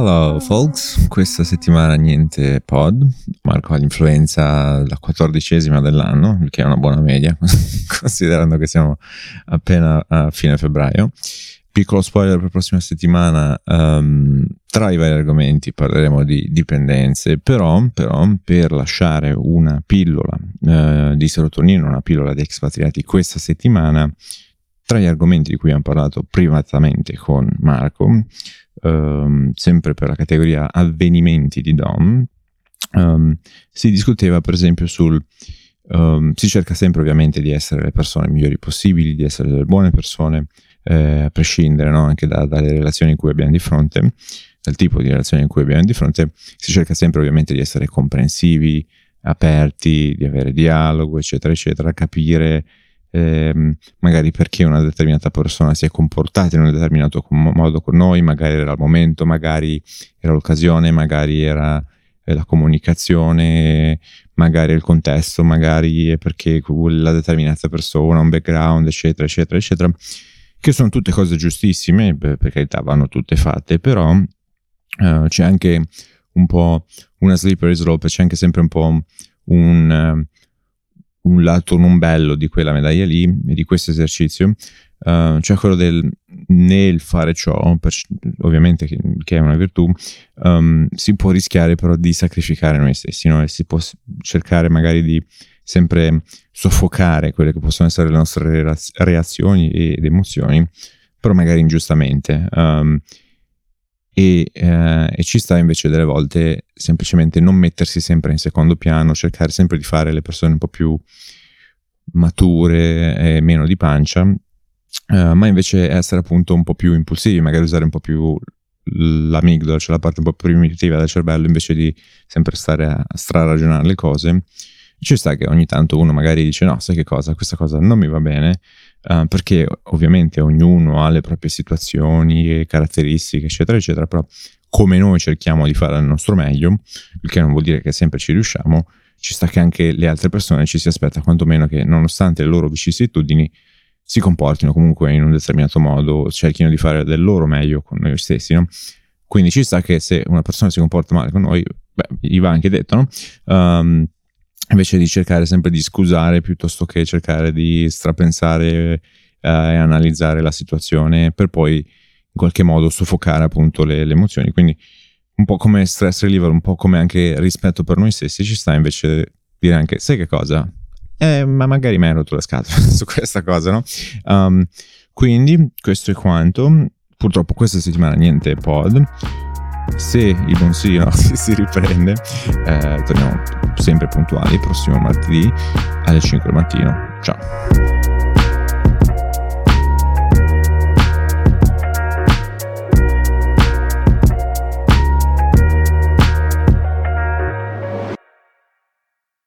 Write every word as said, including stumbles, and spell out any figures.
Hello folks, questa settimana niente pod, Marco ha l'influenza la quattordicesima dell'anno, il che è una buona media, considerando che siamo appena a fine febbraio. Piccolo spoiler per la prossima settimana, um, tra i vari argomenti parleremo di dipendenze, però, però per lasciare una pillola uh, di serotonina, una pillola di expatriati questa settimana, tra gli argomenti di cui abbiamo parlato privatamente con Marco, um, sempre per la categoria avvenimenti di Dom, um, si discuteva per esempio sul... Um, si cerca sempre ovviamente di essere le persone migliori possibili, di essere delle buone persone, eh, a prescindere, no? Anche da, dalle relazioni in cui abbiamo di fronte, dal tipo di relazioni in cui abbiamo di fronte. Si cerca sempre ovviamente di essere comprensivi, aperti, di avere dialogo, eccetera, eccetera, capire ehm, magari perché una determinata persona si è comportata in un determinato modo con noi, magari era il momento, magari era l'occasione, magari era la comunicazione, magari il contesto, magari è perché la determinata persona ha un background, eccetera, eccetera, eccetera, che sono tutte cose giustissime, per carità vanno tutte fatte, però uh, c'è anche un po' una slippery slope, c'è anche sempre un po' un, uh, un lato non bello di quella medaglia lì, e di questo esercizio, uh, cioè quello del nel fare ciò, per, ovviamente che, che è una virtù, um, si può rischiare però di sacrificare noi stessi, no? E si può cercare magari di sempre soffocare quelle che possono essere le nostre reazioni ed emozioni, però magari ingiustamente, um, e, uh, e ci sta invece delle volte semplicemente non mettersi sempre in secondo piano, cercare sempre di fare le persone un po' più mature e meno di pancia. Uh, ma invece essere appunto un po' più impulsivi, magari usare un po' più l'amigdala, cioè la parte un po' più primitiva del cervello, invece di sempre stare a straragionare le cose. Ci sta che ogni tanto uno magari dice no, sai che cosa, questa cosa non mi va bene, uh, perché ovviamente ognuno ha le proprie situazioni e caratteristiche, eccetera, eccetera, però come noi cerchiamo di fare il nostro meglio, il che non vuol dire che sempre ci riusciamo, ci sta che anche le altre persone ci si aspetta quantomeno che, nonostante le loro vicissitudini, si comportino comunque in un determinato modo, cerchino di fare del loro meglio con noi stessi, no? Quindi ci sta che se una persona si comporta male con noi, beh, gli va anche detto, no? Um, invece di cercare sempre di scusare piuttosto che cercare di strapensare uh, e analizzare la situazione per poi in qualche modo soffocare appunto le, le emozioni. Quindi un po' come stress reliever, un po' come anche rispetto per noi stessi, ci sta invece dire anche, sai che cosa? Eh, ma magari mi hai rotto la scatola su questa cosa, no? Um, quindi questo è quanto. Purtroppo questa settimana niente pod. Se il Bonsino si, si riprende, eh, torniamo sempre puntuali il prossimo martedì alle cinque del mattino. Ciao.